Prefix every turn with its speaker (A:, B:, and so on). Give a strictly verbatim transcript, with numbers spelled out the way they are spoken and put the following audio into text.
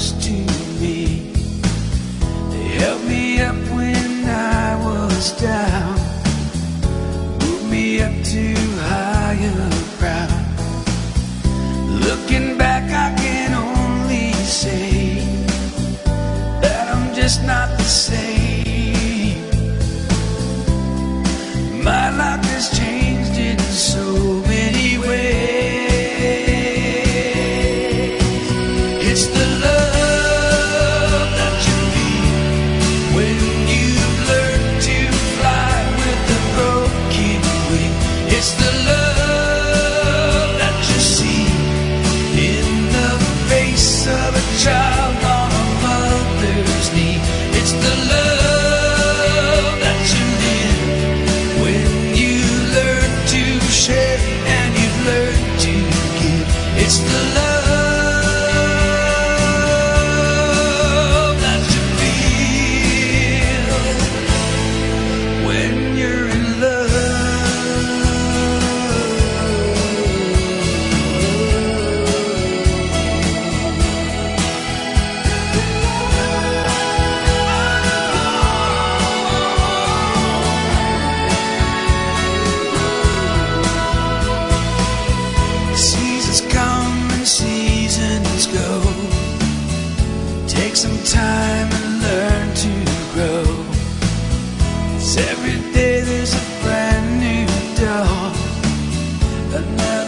A: close to me. They held me up when I was down, moved me up to higher ground. Looking back, I can only say that I'm just not the same. My life has changed in so many ways. It's the love that you feel when you've learned to fly with a broken wing. It's the love that you see in the face of a child on a mother's knee. It's the love that you live when you learn to share and you've learned to give. It's the love that you feel when you're in love. Seasons come and seasons go. Take some time and learn to grow. 'Cause every day there's a brand new dawn, another